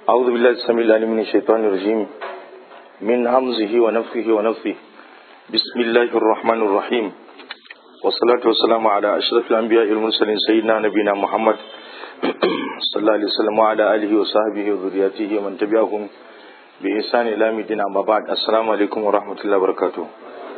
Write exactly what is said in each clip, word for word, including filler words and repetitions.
أعوذ بالله السميع العليم من الشيطان الرجيم من همزه ونفخه ونفثه بسم الله الرحمن الرحيم والصلاة والسلام على أشرف الأنبياء والمرسلين سيدنا نبينا محمد صلى الله عليه وسلم وعلى آله وصحبه وذريته ومن تبعهم بإحسان إلى يوم الدين أما بعد السلام عليكم ورحمة الله وبركاته.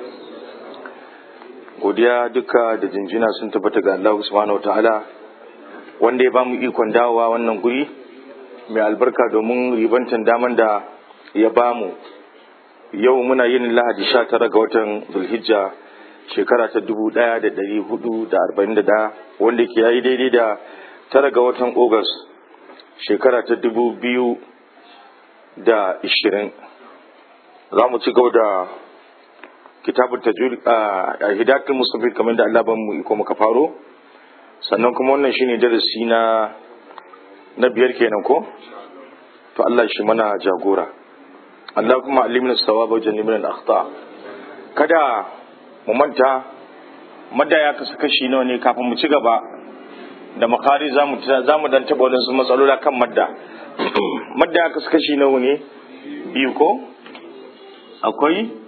godiya duka da jinjina sun tabbata ga Allah subhanahu wataala wanda ya bamu ikon dawowa wannan guri mai albarka domin ribantan daman da ya bamu. Yau muna yin Lahadi sha tara ga watan Zulhijja shekara ta dubu ɗaya da ɗari hudu da arba'in da ɗaya wanda ke yayi daidai da tara ga watan Ogas shekara ta dubu biyu da ishirin. Za mu ci gaba da kitabun tajwid a hidayatul mustafid kamar da Allah ban mu iko muka faro, sannan kuma wannan shine darasi na na biyar kenan ko to Allah shi mana jagora. Allah kuma alimna sawaba wa jannibna al-akhta. Kada mu manta madda ya kasu kashi nawa ne kafin mu ci gaba da makari zamu zamu dan taba wadansu matsaloli kan madda. Madda ya kasu kashi nawa ne? Biyu ko? Akwai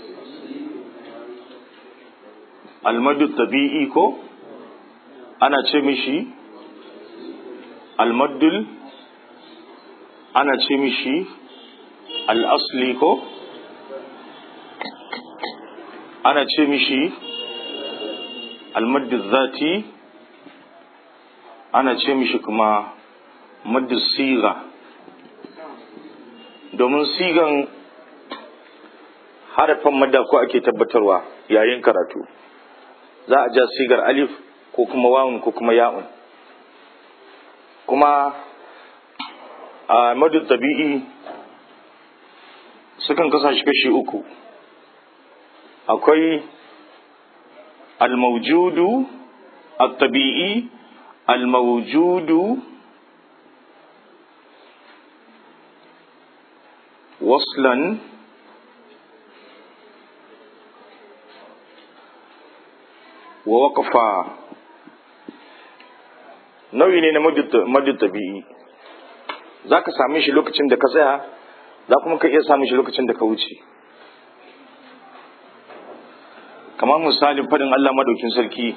almadu tabi'i ko ana ce mishi almaddul, ana ce mishi al'asli ko ana ce mishi almaddul zati, ana ce mishi kuma maddul siga. domin sigan harafin madda ko ake tabbatarwa yayin karatu, za a ja sigar alif ko kuma wawun ko kuma ya'un. Kuma a madu tabi'i sukan kasa shi kashi uku. Akwai al-mawjudu at-tabi'i, al-mawjudu waslan wa waqfa. nau'i ne na madu tabi'i, za ka same shi lokacin da ka tsaya, za kuma ka iya samun shi lokacin da ka wuce. kamar misalin fadin Allah madaukin sarki,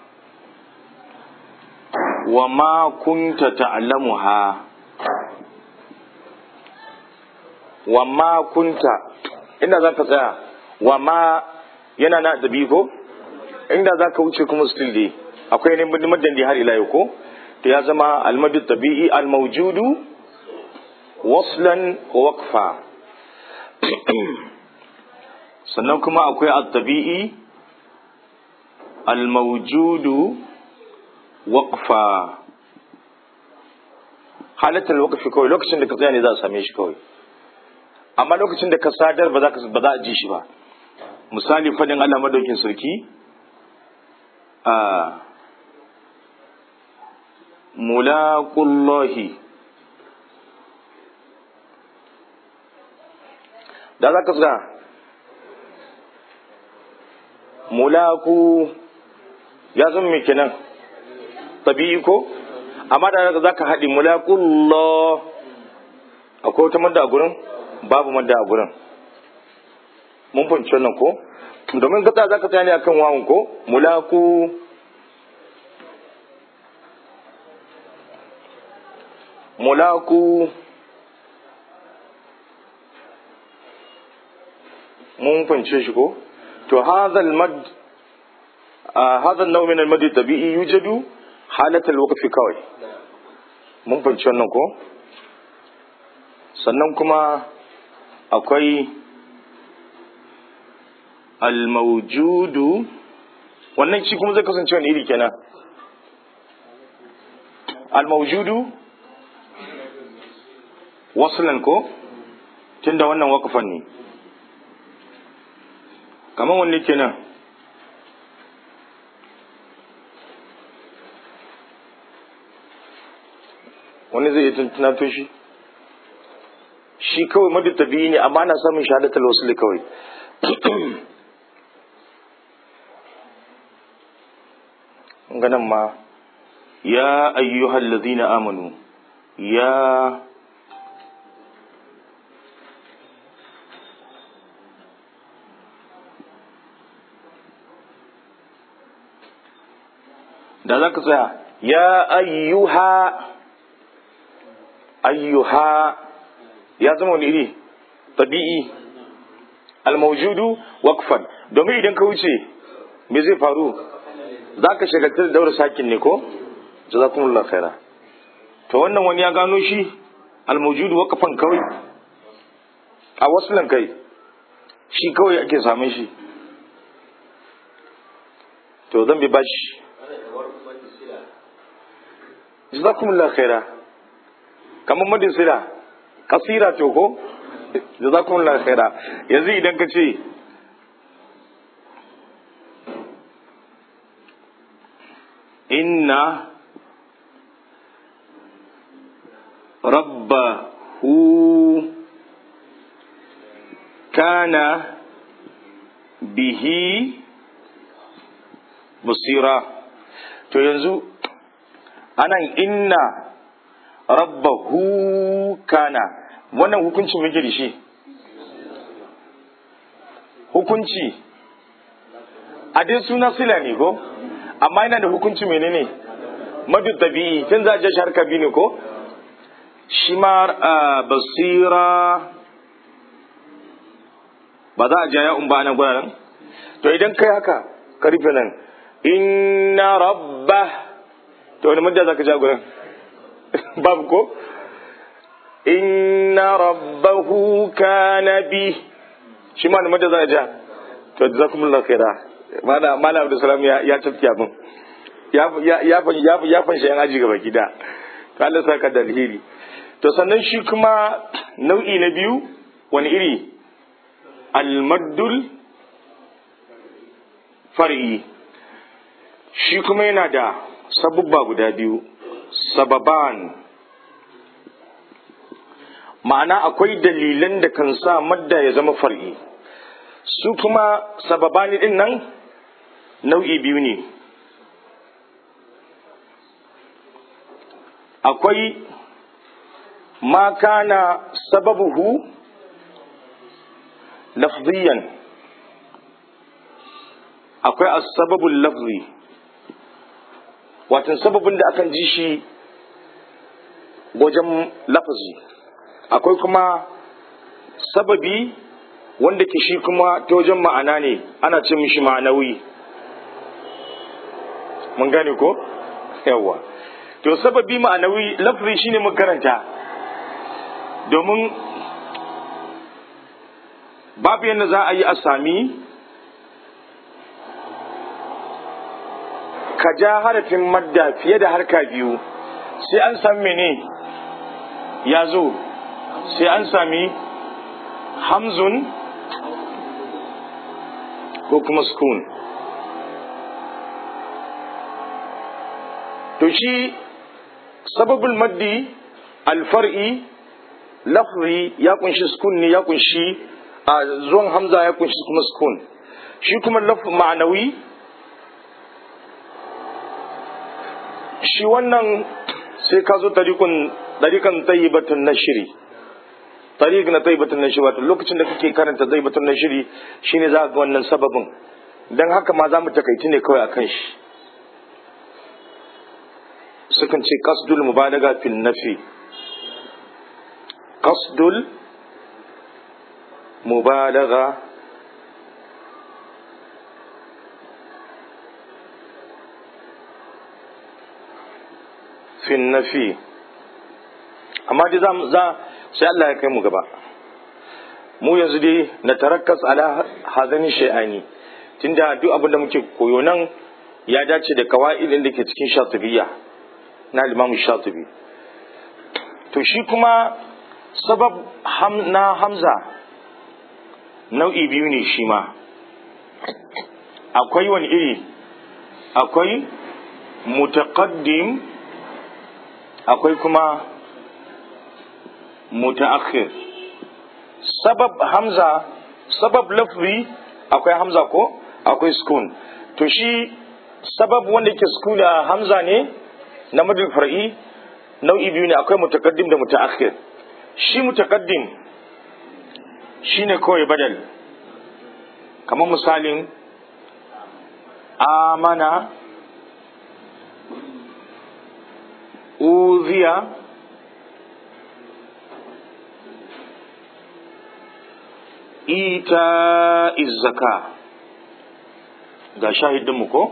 wa ma kunta ta'lamuha, wa ma kunta inda za ka tsaya, wa ma yana na dabi ko inda za ka wuce kuma still dai akwai ne maddan da har ila yau ko to ya zama almadu tabi'i almawjudu waslan wa waqfa. sannan kuma akwai at-tabi'i almawjudu waqfa. halatul waqfi kawai lokacin da ka tsaya ne za a same shi kawai, amma lokacin da ka sadar ba za ka ba za a ji shi ba. misali fadin Allah madaukin sarki a mulaqullahi, da za ka tsaya mulaku ya zama mai kenan tabi'i ko, amma da za ka haɗi mulaqullah akwai wata madda a gurin, babu madda a gurin. mun fahimci wannan ko, domin ka za ka tsaya ne akan wawun ko mulaku mulaku mun fahimce shi ko. to hadha al-mad hadha an-naw min al-mad tabi'i yujadu halat al-waqf kawai. mun fahimci wannan ko. sannan kuma akwai al-mawjudu, wannan shi kuma zai kasance wani iri kenan. al-mawjudu waslan ko, tunda wannan waqfan ne. kaman wanne kenan? wani zai yi tunato shi shi kawai madu tabi'i ne, amma ana samun shahadatul wasl kawai. ganin ma ya ayyuhal ladina amanu, ya da za ka tsaya ya ayyuha ayyuha ya zama wani iri tabi'i almawjudu waqfan domin idan ka wuce me zai faru za ka shagaltar da daura sakin ne ko jazakumullahu khaira to wannan wani ya gano shi almawjudu waqfan kawai a waslan kai shi kawai ake samun shi to zan bi bashi jazakumullahu khaira kamar madin sila kasira to ko jazakumullahu khaira yanzu idan ka ce inna rabbahu kana bihi basira to yanzu anan inna rabbahu kana wannan hukunci muke da shi hukunci a dai suna sila ne ko amma yana da hukunci menene madu tabi'i tun za a je shi harka biyu ne ko shi ma basira ba za a ja ya'un ba nan gwanan to idan kai haka karfe nan inna rabba to wani madda za ka ja gurin babu ko inna rabbahu kana bi shi ma madda za a ja to jazakumullahu khaira mala mala abdul salam ya ya tafki abin ya ya ya ya ya fanshe yan aji gaba gida to Allah saka da alheri to sannan shi kuma nau'i na biyu wani iri al-maddul far'i shi kuma yana da sabubba guda biyu sababan ma'ana akwai dalilan da kan sa madda ya zama far'i su kuma sababani din nan nau'i biyu ne akwai ma kana sababuhu lafziyan akwai as-sababul lafzi watan sababin da akan ji shi wajen lafazi akwai kuma sababi wanda ke shi kuma ta wajen ma'ana ne ana ce mishi ma'anawi mun gane ko yawa to sababi ma'anawi lafzi shine mun karanta domin babu yadda za a yi a sami ka ja harafin madda fiye da harka biyu sai an sami mene ya zo sai an sami hamzun ko kuma sukun to shi sababul maddi alfar'i lafzi ya kunshi sukun ne ya kunshi a zuwan hamza ya kunshi kuma sukun shi kuma laf ma'anawi shi wannan sai ka zo tarikun tarikan tayyibatun nashri tariq na tayyibatun nashri wato lokacin da kake karanta tayyibatun nashri shine za ka ga wannan sababin dan haka ma za mu takaici ne kawai akan shi sukan ce qasdul mubalaga fil nafi qasdul mubalaga fin nafi amma dai za sai Allah ya kai mu gaba mu yanzu dai na tarakkas ala hazani shay'ani tunda duk abin da muke koyo nan ya dace da kawaidin da ke cikin shatibiyya na Imam Shatibi to shi kuma sabab ham, na hamza nau'i biyu ne shi ma akwai wani iri akwai mutaqaddim akwai kuma mutaakhir sabab hamza sabab lafzi akwai hamza ko akwai sukun to shi sabab wanda yake sukun da hamza ne na madul far'i nau'i biyu ne akwai mutaqaddim da mutaakhir shi mutaqaddim shine kawai badal kamar misalin amana uziya ita izzaka ga shahidinmu ko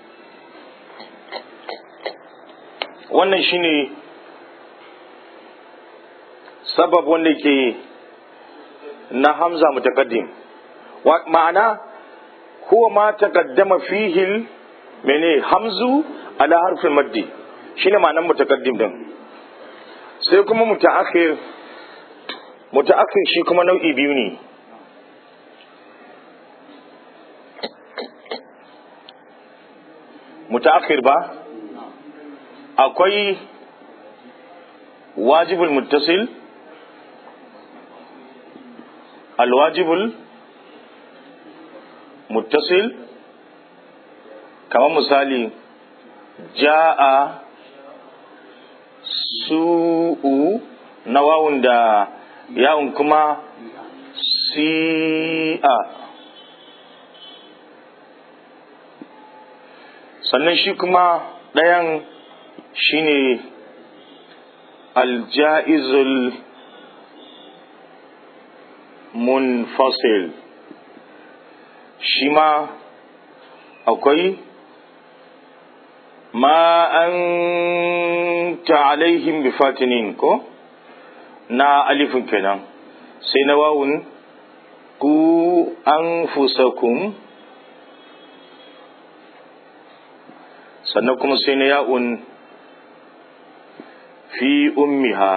wannan shine sabab wanda ke na hamza mutaqaddim ma'ana huwa ma taqaddama fihi mene hamzu ala harfin maddi shine ma'anar mutaqaddim din sai kuma mutaakhir mutaakhir shi kuma nau'i biyu ne mutaakhir ba akwai wajibul muttasil alwajibul muttasil kamar misali ja'a su'u na wawun da yawun kuma si'a sannan shi kuma ɗayan shine aljaizul munfasil shi ma akwai ma anta alaihim bifatinin ko na alifin kenan sai na wawun ku anfusakum sannan kuma sai na ya'un fi ummiha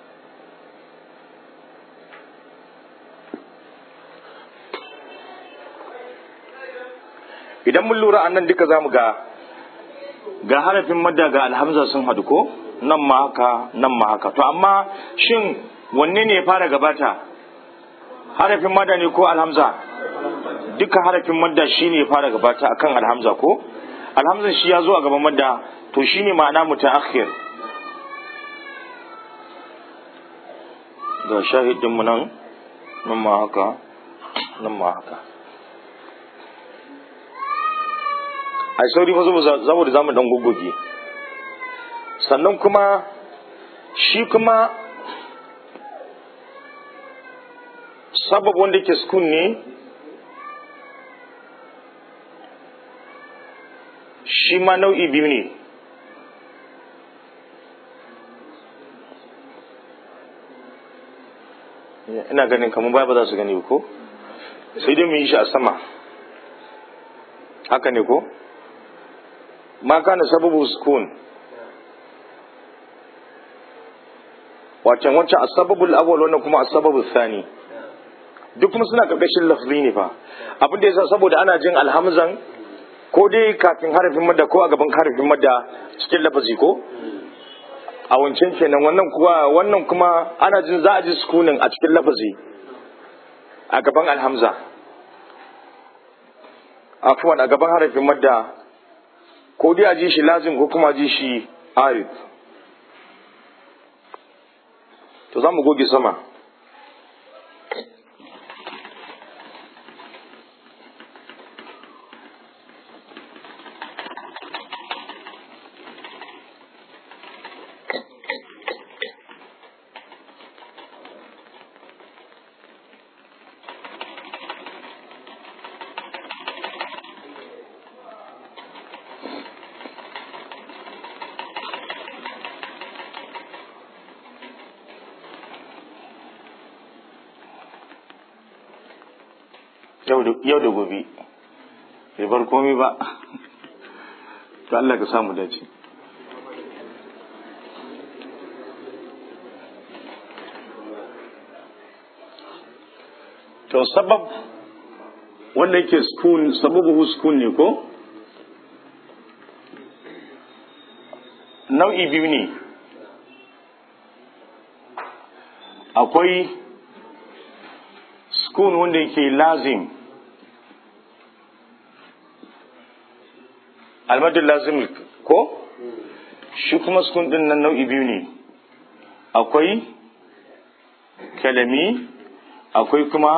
idan mun lura annan duka zamu ga ga harafin madda ga alhamza sun hadu ko nan ma haka nan ma haka to amma shin wanne ne ya fara gabata harafin madda ne ko alhamza duka harafin madda shine ya fara gabata akan alhamza ko alhamzan shi ya zo a gaban madda to shine ma'ana mutaakhir ga shahidin mu nan nan ma haka nan ma haka ai sauri fa saboda zamu dan goggoge sannan kuma shi kuma sabab wanda ke sukun ne shi ma nau'i biyu ne ina ganin kamar ba za su gani ko sai dai mu yi shi a sama haka ne ko ma kana sababu sukun wacan wancan asbabul awwal wannan kuma asbabul thani duk kuma suna karkashin lafzi ne fa abin da yasa saboda ana jin alhamzan ko dai kafin harafin madda ko a gaban harafin madda cikin lafazi ko a wancan kenan wannan kuwa wannan kuma ana jin za a ji sukunin a cikin lafazi a gaban alhamza afwan a gaban harafin madda ko dai a ji shi lazim ko kuma a ji shi arid to za mu goge sama yau da gobe bai bar komai ba to Allah ka samu dace to sabab wanda yake sukun sababu sukun ne ko nau'i biyu ne akwai sukun wanda yake lazim almadul lazim ko shi kuma sukun din nan nau'i biyu ne akwai kalami akwai kuma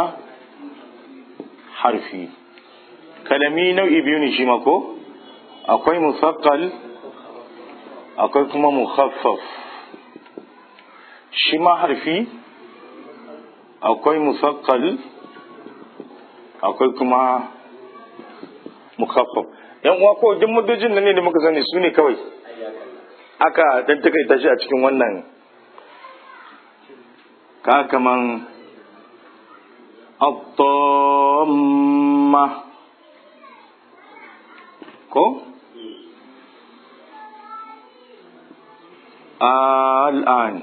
harfi kalami nau'i biyu ne shi ma ko akwai musaqqal akwai kuma mukhaffaf shi ma harfi akwai musaqqal akwai kuma mukhaffaf yan uwa ko duk muddojin nan ne da muka sani su ne kawai aka dan takaita shi a cikin wannan ka kaman at-tamma ko al'an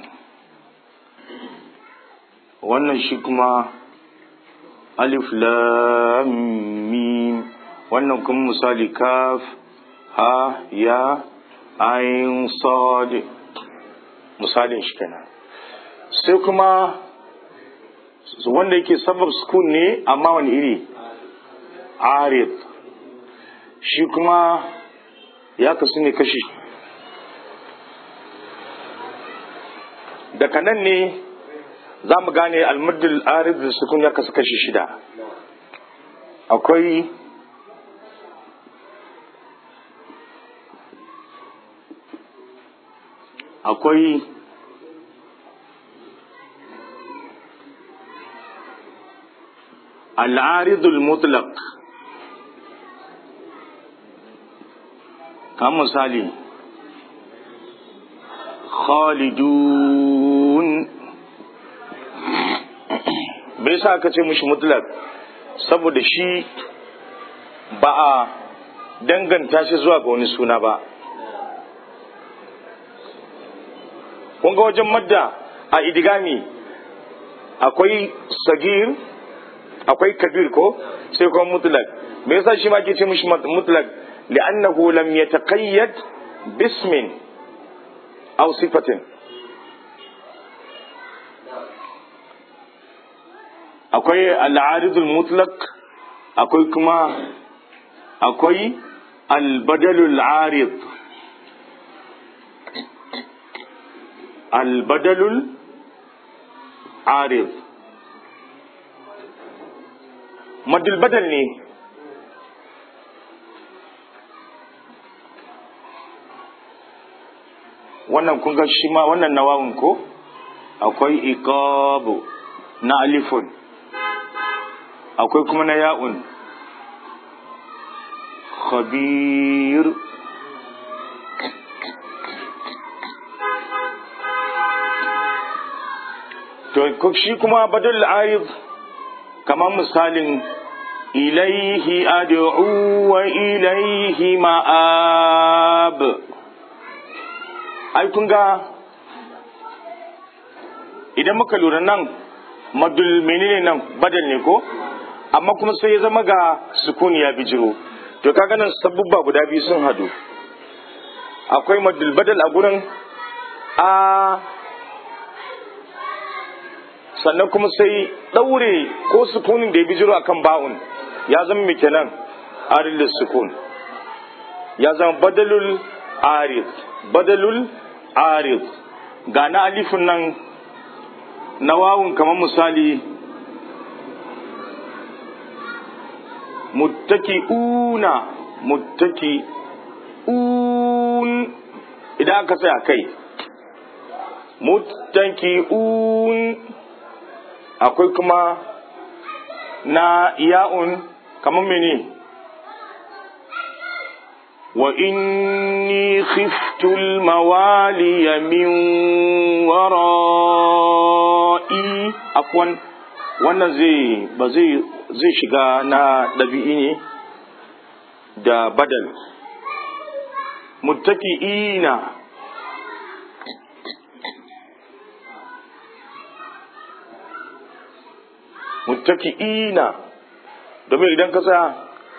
wannan shi kuma alif lam mim wannan kuma misali kaf ha ya ayin sad misalin shi kenan sai kuma wanda yake sabab sukun ne amma wani iri arid shi kuma ya kasu ne kashi daga nan ne za mu gane almuddul arid da sukun ya kasu kashi shida akwai akwai al'aridul mutlaq kan misali khalidun bai sa aka ce mishi mutlaq saboda shi ba a danganta shi zuwa ga wani suna ba kun ga wajen madda a idigami akwai sagir akwai kabir ko sai kuma mutlaq me yasa shi ma ke ce mishi mutlaq li'annahu lam yataqayyad bismin aw sifatin akwai al-aridul mutlaq akwai kuma akwai al-badalul arid al-badalul arid madul badal ne wannan kun ga shi ma wannan nawawun ko akwai iqabu na alifun akwai kuma na ya'un khabir to shi kuma badal arid kamar misalin ilaihi ad'u wa ilaihi ma'ab ai kun ga idan muka lura nan madul menene nan badal ne ko amma kuma sai ya zama ga sukuni ya bijiro to kaga nan sabubba guda biyu sun hadu akwai madul badal a gurin a sannan kuma sai daure ko sukunin da ya bijiro akan ba'un ya zama mai kenan arid sukun ya zama badalul arid badalul arid ga na alifin nan na wawun kamar misali muttaki'una muttaki'un idan aka tsaya kai muttaki'un akwai kuma na ya'un kamar mene wa inni khiftul mawaliya min wara'i afwan wannan zai ba zai zai shiga na dabi'i ne da badal muttaki'ina muttaki'ina domin idan ka tsaya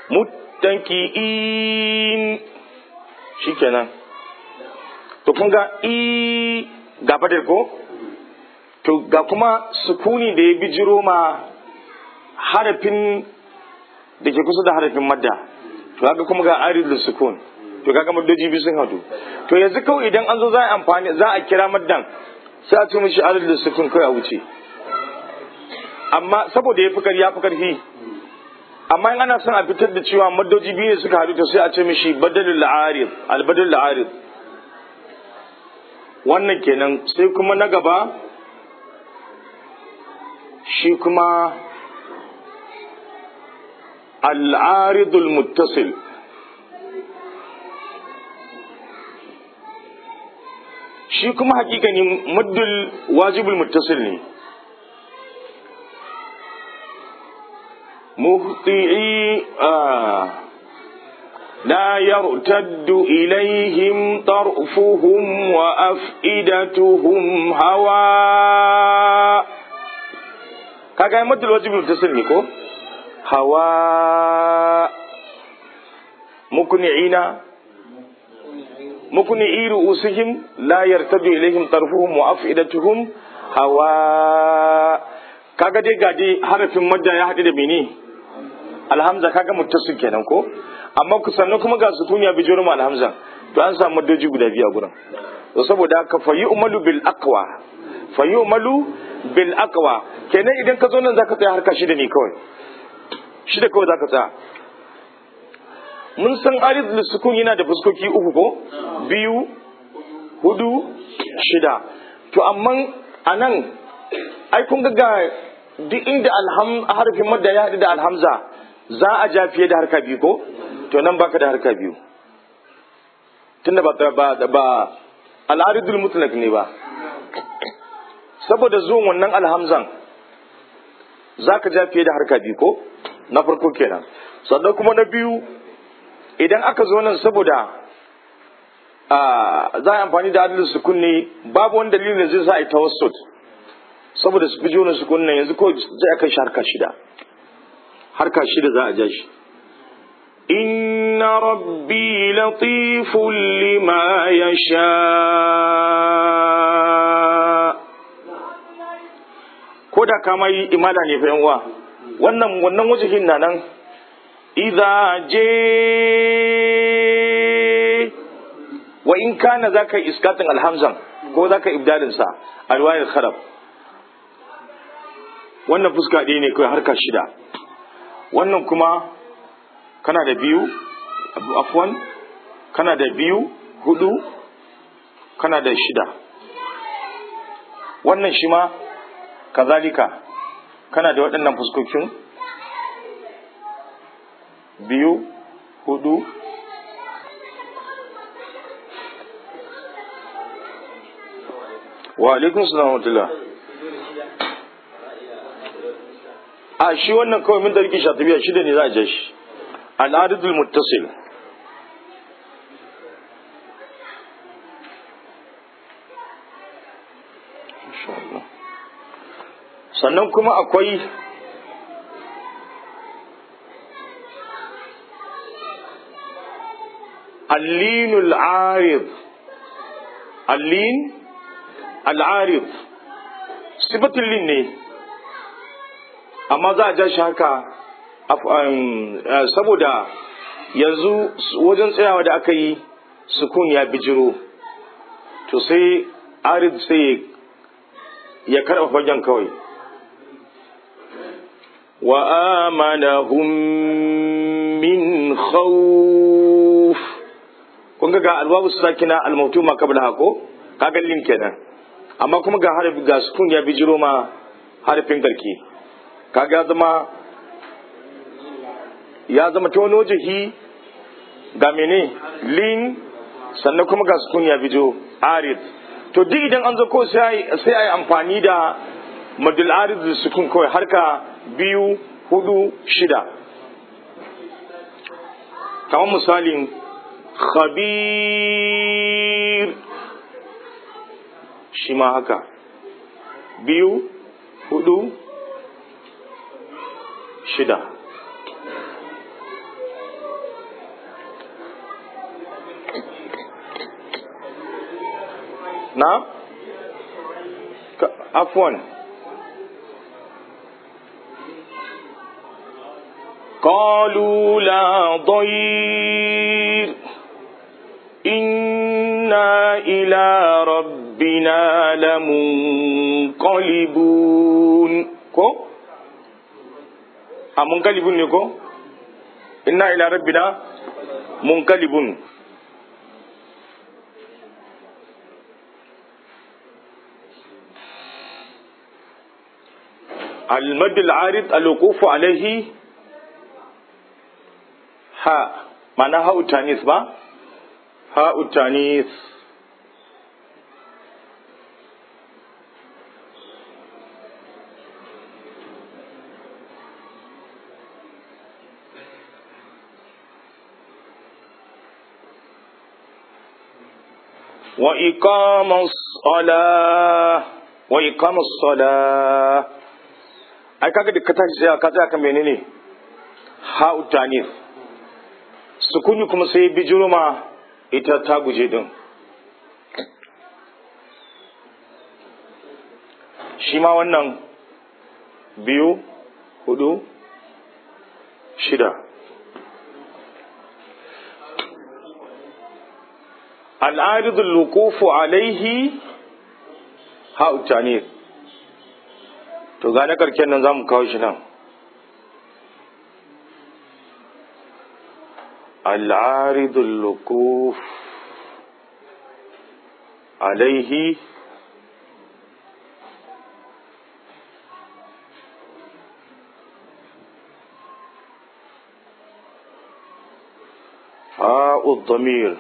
muttaki'in shikenan to kun ga i ga badal ko to ga kuma sukuni da ya bijiro ma harafin da ke kusa da harafin madda to kaga kuma ga arid sukun to kaga maddoji biyu sun hadu to yanzu kawai idan an zo za a amfani za a kira maddan sai a ce mishi arid sukun kai a wuce amma saboda ya fi ya fi karfi amma in ana son a fitar da cewa maddoji biyu ne suka haɗu to sai a ce mishi badalul arid al badalul arid wannan kenan. Sai kuma na gaba shi kuma al'aridul muttasil. Shi kuma hakikani muddul wajibul muttasil ne. muhti'i la yartaddu ilaihim tarfuhum wa af'idatuhum hawa. kaga muddul wajibul muttasil ne ko? hawa mukni'ina mukni'i ru'usihim la yartadu ilaihim tarfuhum wa af'idatuhum hawa. kaga dai gade harafin madda ya hadu da mene alhamza, kaga muttasil kenan ko? amma ku sannan kuma ga sukuni ya bijiro ma alhamza, to an samu maddoji guda biyu a gurin. to saboda haka fa yu'malu bil aqwa fa yu'malu bil aqwa kenan idan ka zo nan zaka tsaya harka shida ne kawai, shida kawai zaka tsaya. mun san arid sukun yana da fuskoki uku ko? biyu, hudu, shida. to amma anan ai kun ga duk inda alham harfin madda ya haɗu da alhamza za a ja fiye da harka biyu ko? to nan baka da harka biyu tunda ba ba ba al'aridul mutlaq ne ba, saboda zuwan wannan alhamzan zaka ja fiye da harka biyu ko? na farko kenan. sannan kuma na biyu idan aka zo nan saboda za a amfani da adalin sukun ne, babu wani dalilin da zai sa a yi tawassut saboda su fi jona sukun nan yanzu kawai zai aka shi harka shida, harka shida za a ja shi. inna rabbi latifun lima yasha. ko da kama yi imala ne fa yan uwa, wannan wannan wajihin na nan idza je wa in kana zaka iskatin alhamzan ko zaka ibdalin sa a riwayar kharab. wannan fuska ɗaya ne kai harka shida, wannan kuma kana da biyu afwan kana da biyu hudu kana da shida, wannan shi ma kazalika kana da waɗannan fuskokin biyu hudu wa alaikun salam wa a shi wannan kawai min tariki shatabiya shida ne za a je shi al'adul muttasil. sannan kuma akwai allinul arid. allin al'arid sifatul lin ne amma za a ja shi haka saboda yanzu wajen tsayawa da aka yi sukun ya bijiro, to sai arid sai ya karɓa fagen kawai. wa amanahum min khawf. kun ga alwawu sakina almautuma qabla hako kaga lin kenan, amma kuma ga harfi ga sukun ya bijiro ma harfin garki, kaga ya zama ya zama ta wani wajihi ga mene lin, sannan kuma ga sukun ya bijo arid. to duk idan an zo ko sai sai ai amfani da madul arid da sukun kawai harka biyu hudu shida. kamar misalin khabir shi ma haka biyu hudu shida. na afwan qalu la dayr inna ila rabbina lamunqalibun. ko a munqalibun ne ko? inna ila rabbina munqalibun. المد العارض الوقوف عليه ها معنى هاء التانيث با هاء التانيث وإقام الصلاة وإقام الصلاة ai kaga da ka tashi sai ka tsaya kan menene ha'u tanif sukuni kuma sai bijiro ma ita ta guje din shi ma wannan biyu hudu shida al'aridu lukufu alaihi ha'u tanif to ga na karken nan za mu kawo shi nan al'aridul lukuf alaihi ha'ud damir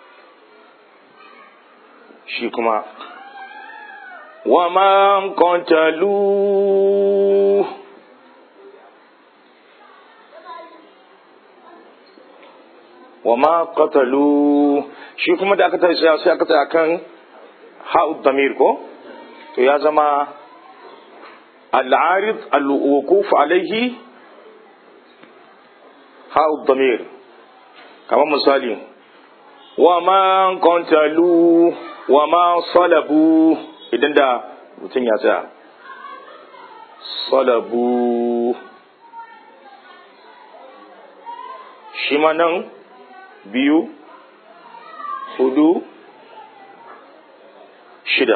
shi kuma وَمَا قَتَلُوهُ وَمَا قَتَلُوهُ shi kuma da aka tashi sai aka tsaya kan ha'ud damir ko to ya zama al-arid al-wuquf alayhi ha'ud damir kamar misali وَمَا قَتَلُوهُ وَمَا صَلَبُوهُ idan da mutum ya tsaya salabu shi ma nan biyu hudu shida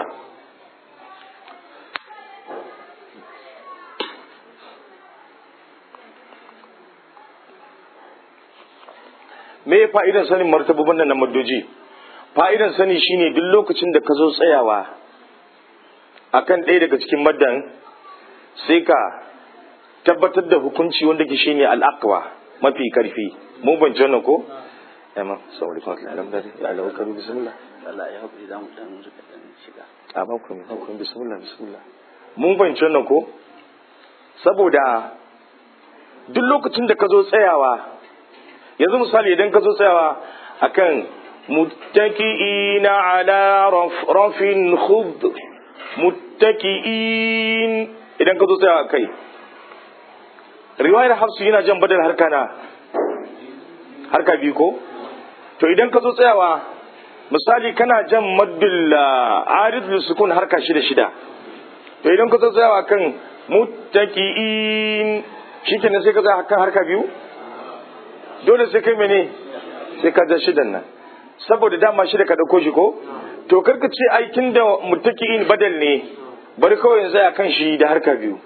me fa'idan sanin martabubin nan na maddoji fa'idan sani shine duk lokacin da ka zo tsayawa akan ɗaya daga cikin maddan sai ka tabbatar da hukunci wanda ke shine al'aqwa mafi karfi mun ban wannan ko amma saboda kuma alhamdulillah ya Allah ka bismillah Allah ya hakuri zamu dan rika dan shiga a ba ku mu ku bismillah bismillah mun ban wannan ko saboda duk lokacin da ka zo tsayawa yanzu misali idan ka zo tsayawa akan muttaqiina ala rafin khud muttaqiin idan ka zo tsaya kai riwayar hafsu yana jan badal harka na harka biyu ko to idan ka zo tsayawa misali kana jan maddul arid lis sukun harka shida shida to idan ka zo tsayawa kan muttaqiin shikenan sai ka tsaya kan harka biyu dole sai kai mene sai ka ja shidan nan saboda dama shida ka dauko shi ko to karka ce aikin da muttaqiin badal ne bari kawai yanzu a kan shi da harka biyu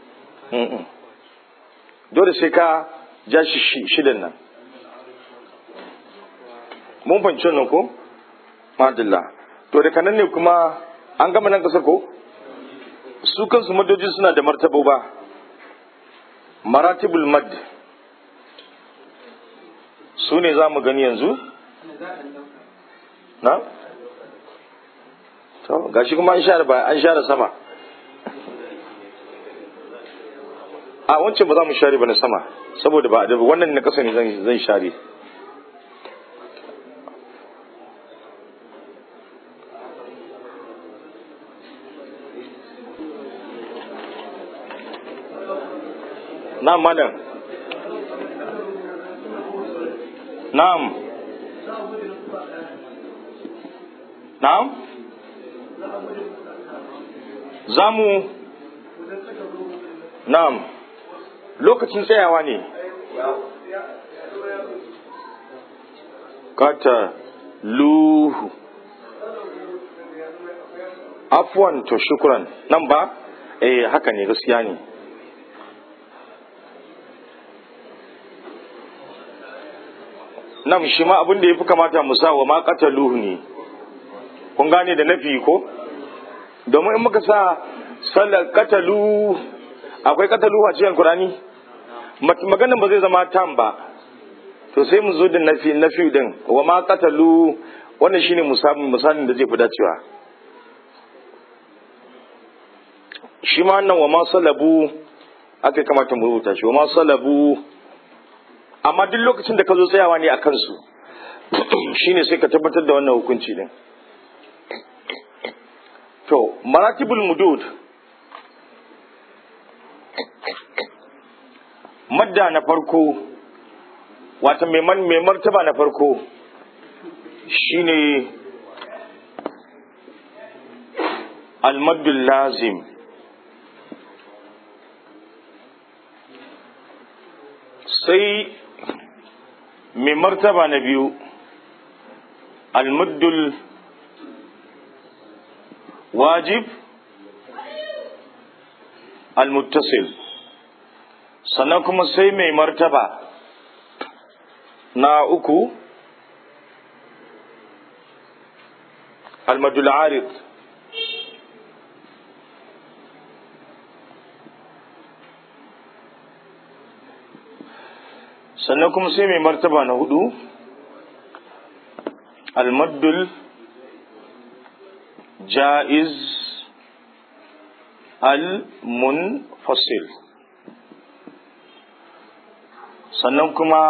dole sai ka ja shi shidan nan mun fahimci nan ko madalla to da kanan ne kuma an gama nan kasa ko su kansu maddoji suna da martabo ba maratibul mad su ne za mu gani yanzu na to gashi kuma an share ba an share sama a wancan ba za mu share ba na sama saboda ba wannan na kasa ne zan zan share na'am malam na'am na'am zamu na'am lokacin tsayawa ne kata luhu afwan to shukran nan ba eh haka ne gaskiya ne nan shi ma abin da ya fi kamata mu sa wa ma qataluhu ne kun gane da nafi ko domin in muka sa sallar qatalu akwai qatalu a cikin Qur'ani maganan ba zai zama tam ba to sai mu zo da nafi nafi din wa ma qatalu wannan shine misalin misalin da zai fi dacewa shi ma wannan wa ma salabu aka kamata mu rubuta shi wa ma salabu amma duk lokacin da ka zo tsayawa ne a kansu shine sai ka tabbatar da wannan hukunci din to maratibul mudud madda na farko wata mai martaba na farko shine almaddul lazim sai mai martaba na biyu almaddul wajib almuttasil sannan kuma sai mai martaba na uku almadul arid sannan kuma sai mai martaba na hudu almaddul jaiz al-munfasil sannan kuma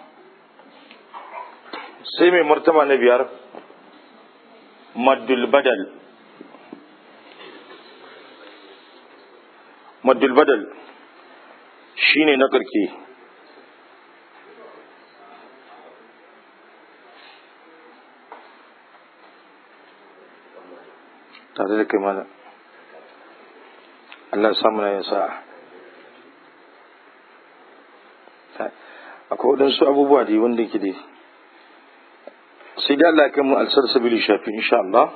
sai mai martaba na biyar maddul badal maddul badal shine na karke tare da kai mana Allah ya samu na yin sa'a akwai waɗansu abubuwa da wanda ke dai sai da Allah ya kai mu alsar sabili shafi insha Allah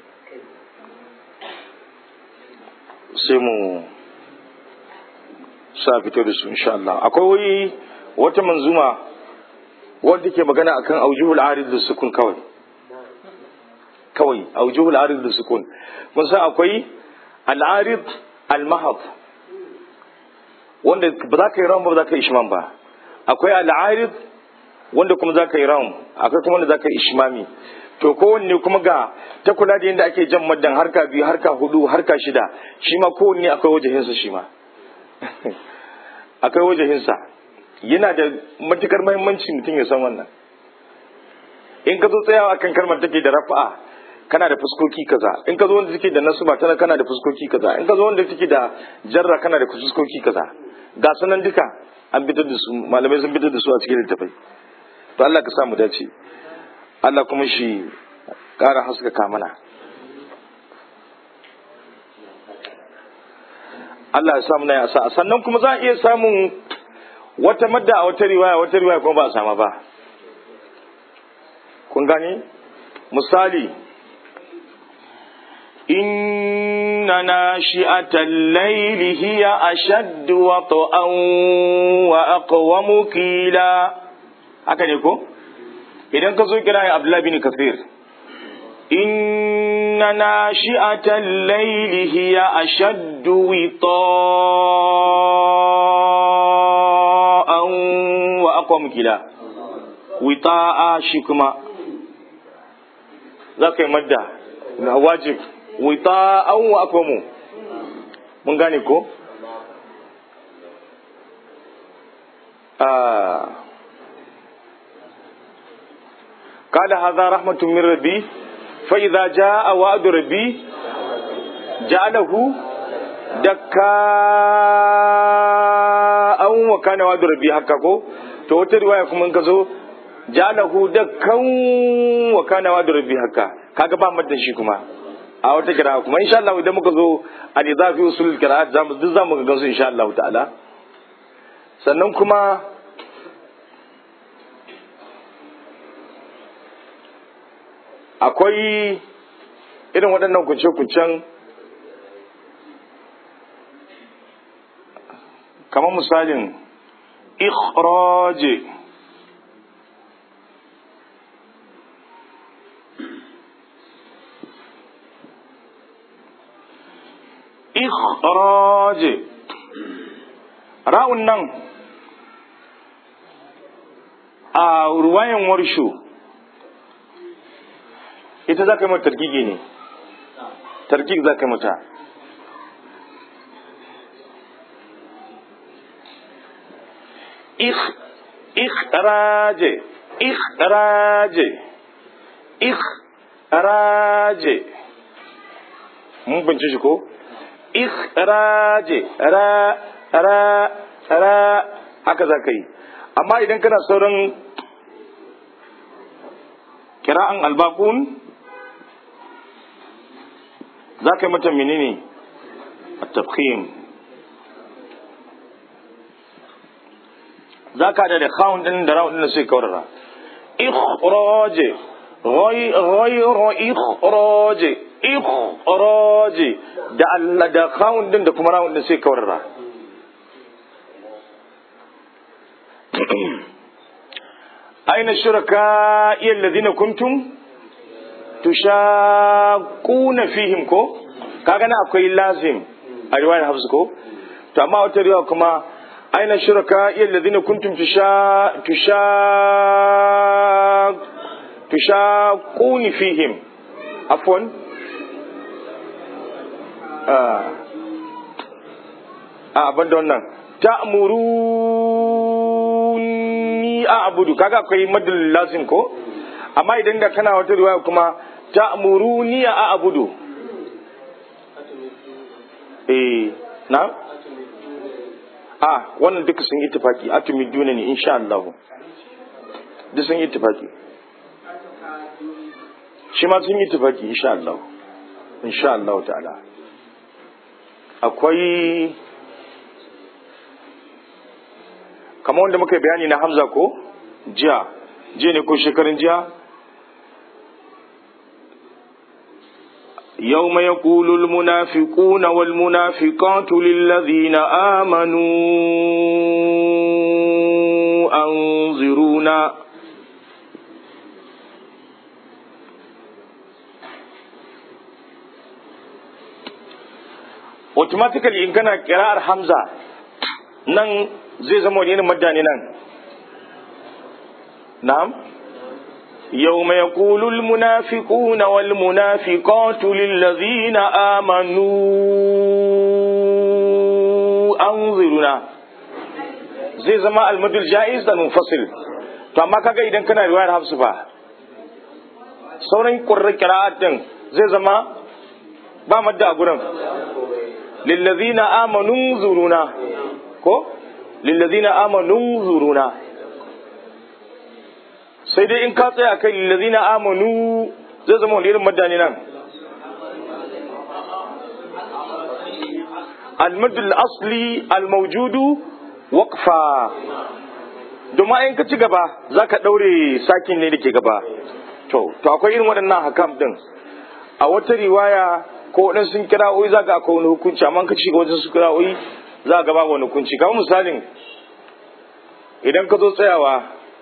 sai mu sa fito da su insha Allah akwai wata manzuma wanda ke magana akan aujuhul arid da sukun kawai kawai aujuhul arid da sukun mun san akwai al-arid al-mahad wanda ba za ka yi ram ba za ka yi ishmam ba akwai al-arid wanda kuma za ka yi ram akwai kuma wanda za ka yi ishmami to kowanne kuma ga ta kula da yadda ake jan maddan harka biyu harka hudu harka shida shi ma kowanne akwai wajahinsa shi ma akwai wajahinsa yana da matukar muhimmanci mutum ya san wannan in ka zo tsayawa kan kalmar take da rafa'a kana da fuskoki kaza in ka zo wanda take da nasuba tana kana da fuskoki kaza in ka zo wanda take da jarra kana da fuskoki kaza ga sanan duka an fitar da su malamai sun fitar da su a cikin littafai to Allah ka sa mu dace Allah kuma shi ƙara haskaka mana Allah ya samu na ya sa sannan kuma za a iya samun wata madda a wata riwaya wata riwaya kuma ba a sama ba kun gani misali inna nashi'atal layli hiya ashaddu wat'an wa aqwamu qila haka ne ko idan ka zo kira ya Abdullah bin Kathir inna nashi'atal layli hiya ashaddu wita'an wa aqwamu qila wita'a shi kuma zaka yi madda na wajib wita'an wa aqwamu mun gane ko ah قال هذا رحمة من ربي فإذا جاء وعد ربي جعله دكاء وكان وعد ربي حقا to wata riwaya kuma in ka zo ja'alahu dakkan wa kana wa'du rabbi hakka kaga ba madan shi kuma a wata kira kuma insha Allah idan muka zo a idafi usul qira'at zamu duk zamu ga su insha Allah ta'ala sannan kuma akwai irin waɗannan kunce-kuncen kamar misalin ikhraj ikhraj ra'un nan a ruwayan warshu ita za ka yi mata tarkiki ne, tarkik za ka yi mata. Ikhraje, ikhraje, ikhraje. Mun bince shi ko? Ikhraje, ra, ra, ra, haka za ka yi. Amma idan kana sauran kira'an albaqun za ka yi mata menene at-tafkhim, za ka da da khawun din da rawun din sai kaurara. Ikhraje, ghayra ikhraje, ikhraje da Allah da khawun din da kuma rawun din sai kaurara. أين الشركاء الذين كنتم تشاقون فيهم كو كاغنا أكوي لازم أرواي حفظ كو تما أتريوا كما أين الشركاء الذين كنتم تشا تشا تشاقون فيهم عفوا آه آه بدونا ta'muruni a'budu, kaga akwai madal lazim ko, amma idan da kana wata riwaya kuma ta'muruni a'budu, eh na ah wannan duka sun ittifaki atumiduna ne insha Allah, duk sun ittifaki, shi ma sun ittifaki insha Allah, insha Allah ta'ala. Akwai kamar wanda muka bayani na Hamza ko jiya jiya ne ko shekarun jiya, yawma yaqulu almunafiquna walmunafiqatu lilladhina amanu anziruna automatically in kana kira'ar Hamza nan zai zama wani madda ne nan. Na'am, yawma yaqulu almunafiquna walmunafiqatu lilladhina amanu anziruna, zai zama almadul jaiz da munfasil. To amma kaga idan kana riwayar Hafsu fa sauran qurra qira'at din zai zama ba madda a gurin, lilladhina amanu anziruna ko lillazina amanu zuruna, sai dai in ka tsaya kai lillazina amanu zai zama wani irin madani nan, al-maddul asli al-mawjudu waqfa, domin in ka ci gaba zaka daure sakin ne dake gaba. to to akwai irin waɗannan hakam din a wata riwaya ko waɗansu sun kira'o'i zaka akwai wani hukunci, amma ka ci ga wajen su kira'o'i za ga babu wani hukunci. kamar misalin idan ka zo tsayawa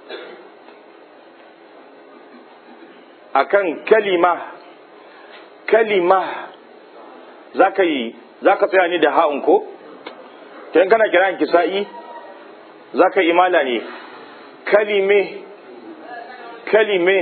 akan kalima kalima za ka yi za ka tsaya ne da ha'un ko, ta yin kana kiran kisa'i za ka yi imala ne kalime kalime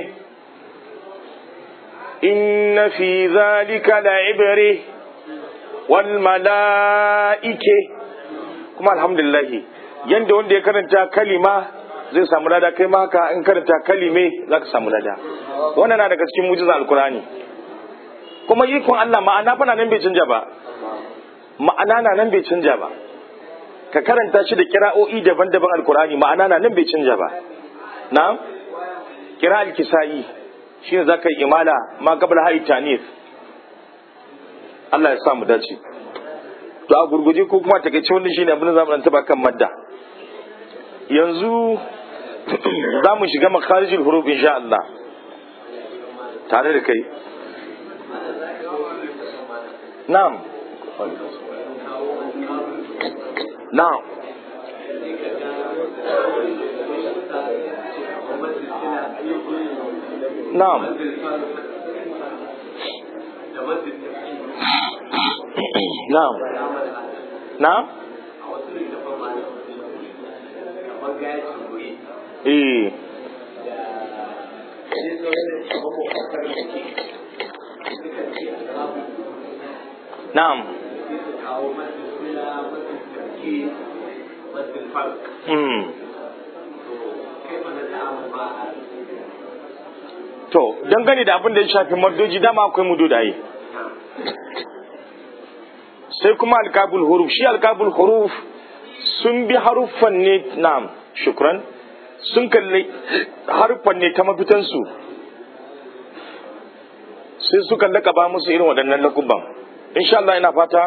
inna fi zalika la'ibre wal mala'ike, kuma alhamdulillah yanda wanda ya karanta kalima zai samu lada, kai ma haka in karanta kalime za ka samu lada. Wannan na daga cikin mujizar alkurani, kuma ikon Allah ma'ana fa nan bai canja ba, ma'ana na nan bai canja ba. Ka karanta shi da kira'o'i daban-daban alkurani, ma'ana na nan bai canja ba. Na kira al-kisa'i shine zaka yi imala ma qabla hayi tanif. Allah ya sa mu dace. To a gurguje ko kuma takeice wannan shine abin da zamu dan taba kan madda. Yanzu za mu shiga makharijul huruf insha Allah tare da kai. Na'am. Na'am. Na'am. Na'am. Na'am. eh na'am hmm to dangane da abin da ya shafi maddoji dama akwai mududaye sai kuma alkabul huruf shi alkabul huruf sun bi haruffan ne na'am shukran sun kalli haruffan ne ta mafitansu sai suka lakaba musu irin waɗannan lakuban insha Allah ina fata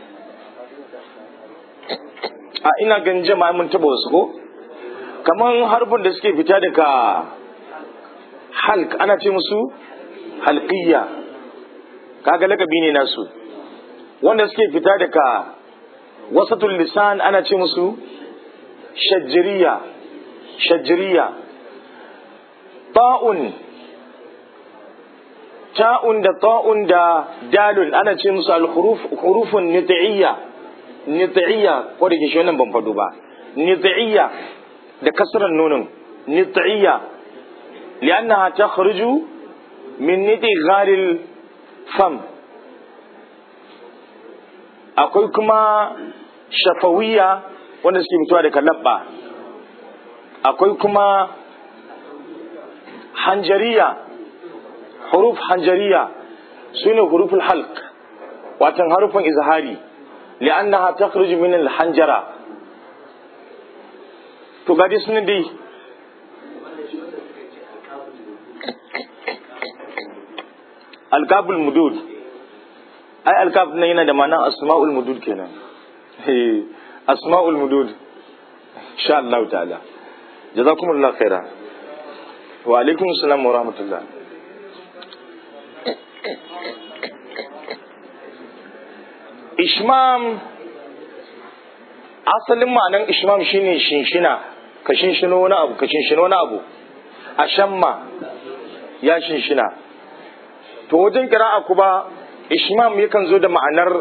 a ina ganin jama'a mun taba wasu ko kaman harbin da suke fita daga halk ana ce musu halqiyya kaga lakabi ne nasu wanda suke fita daga wasatul lisan ana ce musu shajriya shajriya ta'un ta'un da ta'un da dalun ana ce musu al-huruf hurufun nit'iyya nit'iyya ko da ke shi wannan ban fado ba nit'iyya da kasran nunun nit'iyya li'annaha takhruju min niti gharil fam akwai kuma shafawiyya wanda suke fitowa daga labba akwai kuma hanjariya huruf hanjariya sune huruful halq watan harufan izhari li'annaha takhruju min al-hanjara to gadi sunan dai alqabul mudud ai alqab nan yana da ma'ana asma'ul mudud kenan eh asma'ul mudud insha Allah ta'ala jazakumullahu khaira wa alaikum assalam wa rahmatullah ishmam asalin ma'anan ishmam shine shinshina ka shinshino wani abu ka shinshino wani abu a shamma ya shinshina to wajen kira'a kuma ishmam yakan zo da ma'anar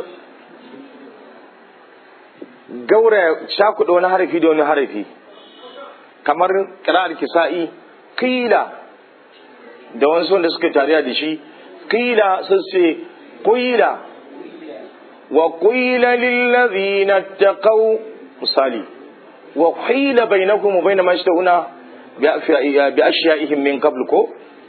gaura shakuɗa wani harafi da wani harafi kamar kira'ar kisa'i kila da wasu wanda suka tariya da shi kila sun ce kila wa qila lil ladhina taqaw misali wa qila bainakum wa bain ma yashtahuna bi ashya'ihim min qabl ko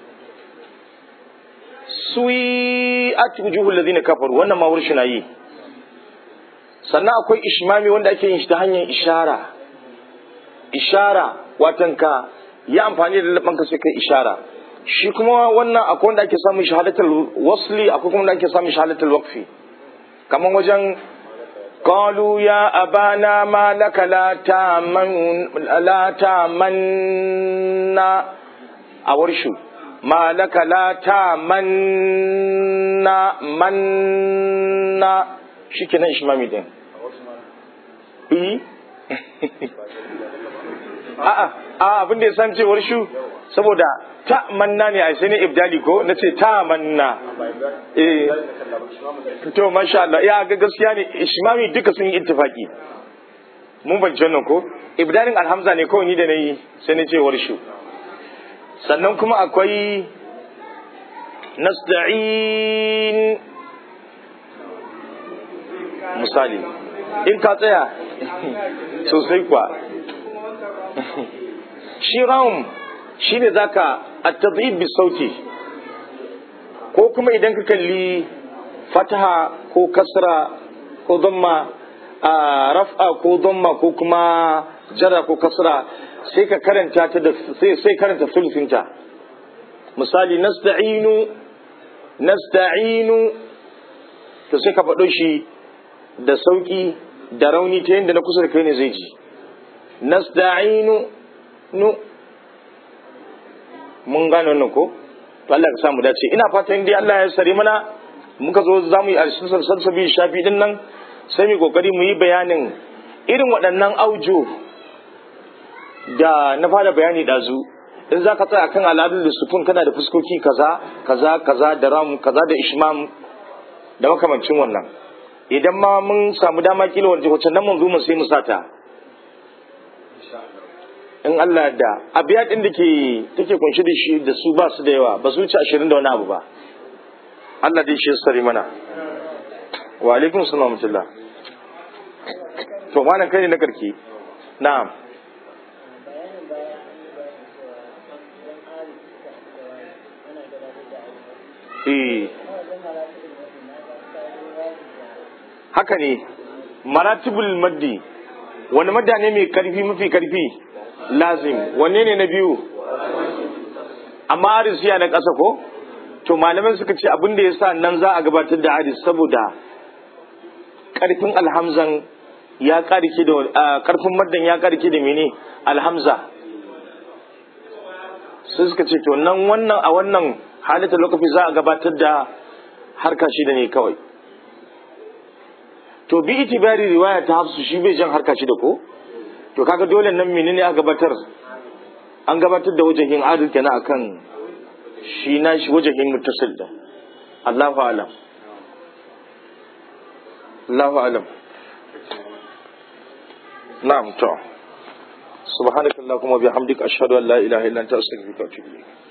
suyi'at wujuhul ladhina kafaru wannan ma wurin na yi sannan akwai ishmami wanda ake yin shi ta hanyar ishara ishara watan ka yi amfani da labanka sai kai ishara shi kuma wannan akwai wanda ake samun shahadatul wasli akwai kuma wanda ake samun shahadatul waqfi kaman wajen qalu ya abana ma laka la ta'man la ta'manna a warshu ma laka la ta'manna manna shikenan ishmami din eh a'a a abin da ya san cewar shu saboda ta manna ne ai sai ne ibdali ko nace ta manna eh to masha Allah ya ga gaskiya ne ishmami duka sun yi ittifaki mun bance wannan ko ibdalin alhamza ne kawai ni da nayi sai ne cewar shu sannan kuma akwai nasta'in misali in ka tsaya sosai kuwa shi rawun shi ne za ka attazib bi sauti ko kuma idan ka kalli fataha ko kasra ko dhamma raf'a ko dhamma ko kuma jara ko kasra sai ka karanta ta da sai sai karanta sulfinta misali nasta'inu nasta'inu to sai ka faɗo shi da sauki da rauni ta yadda na kusa da kai ne zai ji nasta'inu nu mun gane wannan ko to Allah ya sa mu dace ina fatan dai Allah ya sare mana muka zo za mu yi arsinsar sarsabi shafi din nan sai mu kokari mu yi bayanin irin waɗannan aujo da na fara bayani dazu in za ka tsaya kan al'adun lissufin kana da fuskoki kaza kaza kaza da ram kaza da ishmam da makamancin wannan idan ma mun samu dama kila wanda wacce nan mun zo mu sai mu sata in Allah da abiyat din da ke take kunshi da shi da su ba su da yawa ba su wuce ashirin da wani abu ba. Allah dai shi ya sari mana. Wa alaikum salam wa to malam kai ne na karki. Na'am. Eh haka ne maratibul maddi wani madda ne mai karfi mafi karfi lazim wanne ne na biyu amma aris ya na ƙasa ko to malaman suka ce abin da yasa nan za a gabatar da aris saboda karfin alhamzan ya karike da karfin maddan ya karike da mene alhamza sai suka ce to nan wannan a wannan halitta lokaci za a gabatar da harka shi da ne kawai to bi itibari riwaya ta hafsu shi bai jan harka shi da ko to kaga dole nan menene aka gabatar an gabatar da wajahin adil kenan akan shi na shi wajahin muttasil da Allahu a'lam Allahu a'lam na'am to subhanakallahumma bihamdika ashhadu an la ilaha illa anta astaghfiruka wa atubu ilayk